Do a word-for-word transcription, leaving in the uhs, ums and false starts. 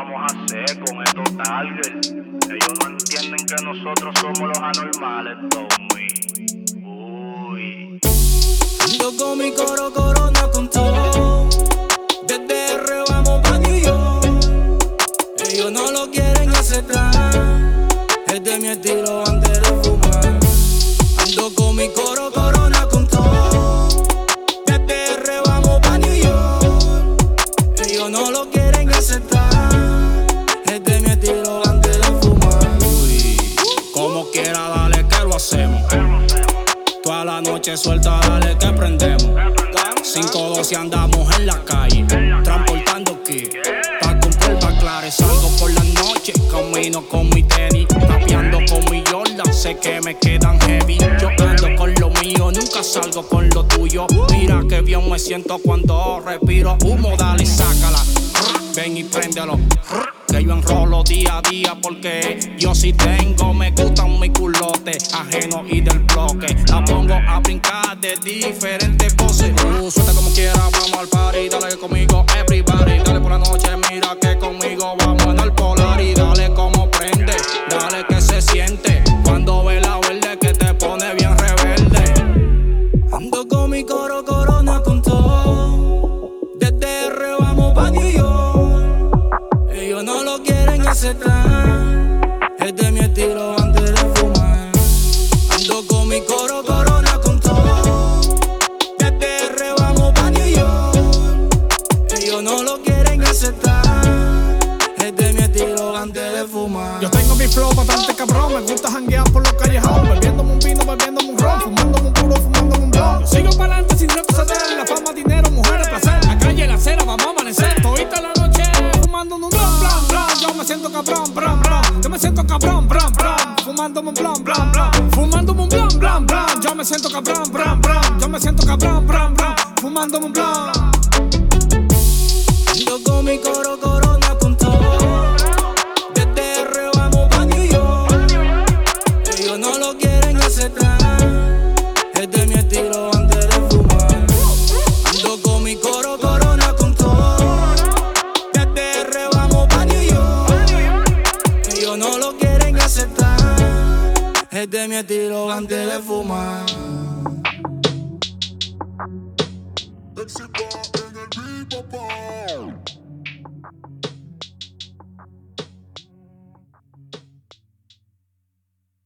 vamos a hacer con estos targets? Ellos no entienden que nosotros somos los anormales, Tommy. Uy. Ando con mi coro, corona con todo. Desde R vamos pa' New York. Ellos no lo quieren aceptar. Es de mi estilo antes de fumar. Ando con mi coro, corona con todo. Desde R vamos pa' New York. Ellos no lo quieren aceptar. Es de mi estilo antes de fumar. Uy, como quiera, dale que lo hacemos. Toda la noche suelta, dale que prendemos. cinco doce andamos en la calle, transportando que pa' comprar baclares. Salgo por la noche, camino con mi tenis, rapeando con mi Jordan, sé que me quedan heavy. Yo ando con lo mío, nunca salgo con lo tuyo. Mira que bien me siento cuando respiro. Humo, dale, sácala, ven y préndelo. Que yo enrolo día a día porque yo sí tengo, me gustan mis culotes ajeno y del bloque. La pongo a brincar de diferentes poses. Uh, suelta como quiera, vamos al party, dale conmigo everybody. Dale por la noche, mira que conmigo vamos en el polar. Y dale como prende, dale que se siente cuando ve la verde que te pone bien rebelde. Ando con mi coro, corona con todo. Desde R vamos pa' New York. Ellos no lo quieren aceptar. Es de mi estilo antes de fumar. Ando con mi coro, corona con todo. Desde R vamos pa' New York. Ellos no lo quieren aceptar. Es de mi estilo antes de fumar. Yo tengo mi flow bastante cabrón. Me gusta janguear por los callejones, bebiéndome un vino, bebiéndome un ron, fumándome un puro, fumándome un blon. Yo sigo para adelante sin retroceder. La fama, dinero, mujeres, placer. La calle, la acera, vamos a amanecer. Todita la noche fumándome un blon, blon, blon. Yo me siento cabrón, blon, blon. Yo me siento cabrón, blon, blon. Fumándome un blon, blon, blon. Fumándome un blon, blon, blon. Yo me siento cabrón, blon, blon. Yo me siento cabrón, blon, blon. Fumándome un blon. Ando con mi coro, corona con todo. Desde R vamos pa' New York. Ellos no lo quieren aceptar. Es de mi estilo antes de fumar. Ando con mi coro, corona con todo. Desde R vamos pa' New York. Ellos no lo quieren aceptar. Es de mi estilo antes de fumar. Let's